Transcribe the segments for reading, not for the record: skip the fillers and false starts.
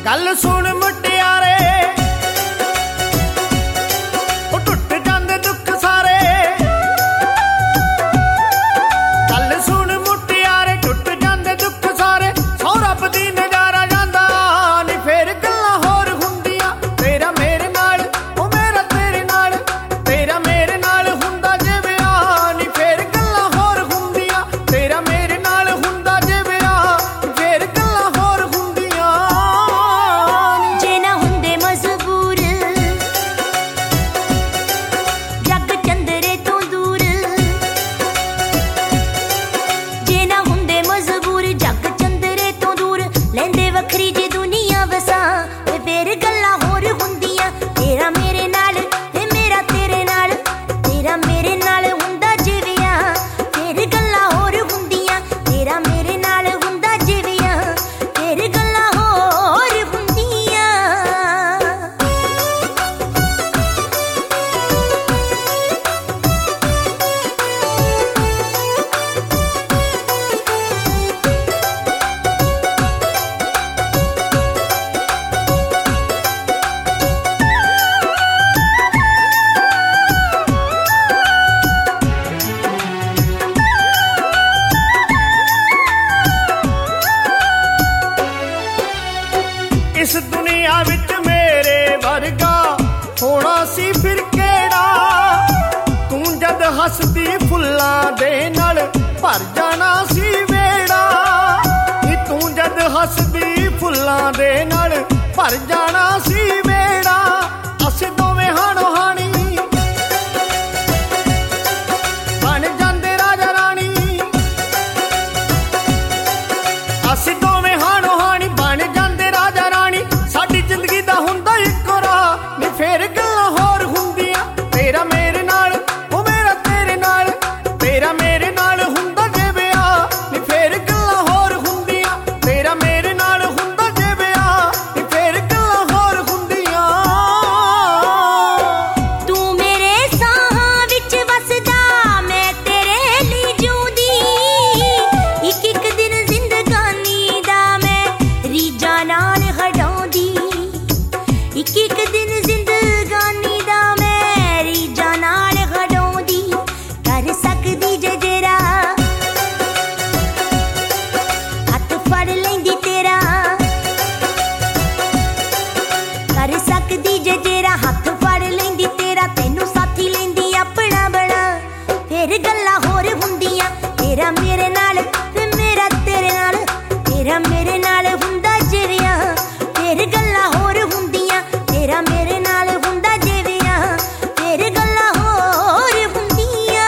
गल सुन मुटियारे टुट जांदे दुख सारे। गल सुन मुटियारे टुट जांदे दुख सारे। सौ रब दी नजारा जांदा नी फेर गल्लां होर हुंदियां। तेरा मेरे नाल ओ मेरा तेरे नाल, तेरा मेरे नाल हुंदा जे विआह नी फेर गल्लां होर हुंदियां। तेरा मेरे नाल हुंदा जे विआह फेर गल्लां होर हुंदियां। जे ना हुंदे मजबूर जग चंदरे तो दूर, जे ना हुंदे मजबूर जग चंदरे तो दूर, लैंदे वखरी जे दुनिया वसा फेर गल्लां होर हुंदियां। तेरा मेरे नाल ते मेरा तेरे नाल, तेरा मेरे नाल हुंदा जे विआह फेर गल्लां होर हुंदियां। तेरा मेरे नाल हुंदा जे विआह फेर गल्लां होर हुंदियां। इस दुनिया विच मेरे वर्गा होना सी फिर केड़ा। तू जद हसदी फुल्लां दे नाल भर जाना सी वेड़ा। नी तू जद हसदी फुल्लां दे नाल भर जाना सी वेड़ा। असीं दोवें हाणो हाणी बन जांदे राजा रानी। असीं दोवें हाणो हाणी बन जांदे राजा रानी। साडी जिंदगी दा हुंदा इक्को राह नी फेर गल्लां होर हुंदियां। तेरा मेरे नाल ओ मेरा तेरे नाल, तेरा मेरे नाल हुंदा जे विआह नी फेर गल्लां होर हुंदियां। तेरा मेरे नाल हुंदा जे विआह नी फेर गल्लां होर हुंदियां। तू मेरे साहां विच वसदा मैं तेरे ਲਈ ਜਿਉਂਦੀ। ਇੱਕ ਇੱਕ ਦਿਨ ਜ਼ਿੰਦਗਾਨੀ ਦਾ ਮੈਂ ਰੀਝਾਂ ਨਾਲ ਹਟਾਉਂਦੀ। ਇੱਕ ਇੱਕ ਦਿਨ ਜ਼ਿੰਦਗਾਨੀ ਦਾ ਮੈਂ ਰੀਝਾਂ ਨਾਲ ਹਟਾਉਂਦੀ। ਕਰ ਸਕਦੀ ਜੇ ਜਰਾ ਹੱਥ ਫੜ ਲੈਂਦੀ ਤੇਰਾ, ਕਰ ਸਕਦੀ ਜੇ ਜਰਾ ਹੱਥ ਫੜ ਲੈਂਦੀ ਤੇਰਾ। ਤੈਨੂੰ ਸਾਥੀ ਲੈਂਦੀ ਆਪਣਾ ਬਣਾ ਫੇਰ ਗੱਲਾਂ ਹੋਰ ਹੁੰਦੀਆਂ। ਤੇਰਾ ਮੇਰੇ ਨਾਲ ਤੇ ਮੇਰਾ ਤੇਰੇ ਨਾਲ, ਤੇਰਾ ਮੇਰੇ ਨਾਲ ਹੁੰਦਾ ਜੇ ਵਿਆਹ ਫੇਰ ਗੱਲਾਂ ਹੋਰ ਹੁੰਦੀਆਂ। ਤੇਰਾ ਮੇਰੇ ਨਾਲ ਹੁੰਦਾ ਜੇ ਵਿਆਹ ਫੇਰ ਗੱਲਾਂ ਹੋਰ ਹੁੰਦੀਆਂ।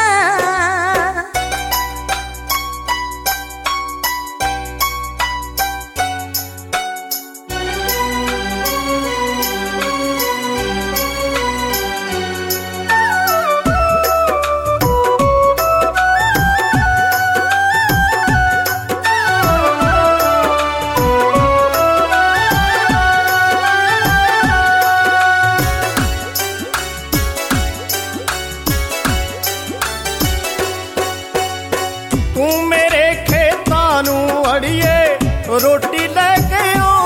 तू मेरे खेतां नूं अड़िए रोटी लैके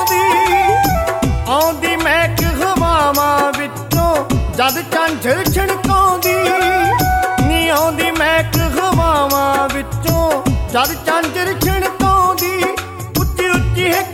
आउंदी महक हवावां विचों जद झांझर छणकाउंदी। नी आउंदी महक हवावां विचों जद झांझर छणकाउंदी। ਉੱਚੀ ਉੱਚੀ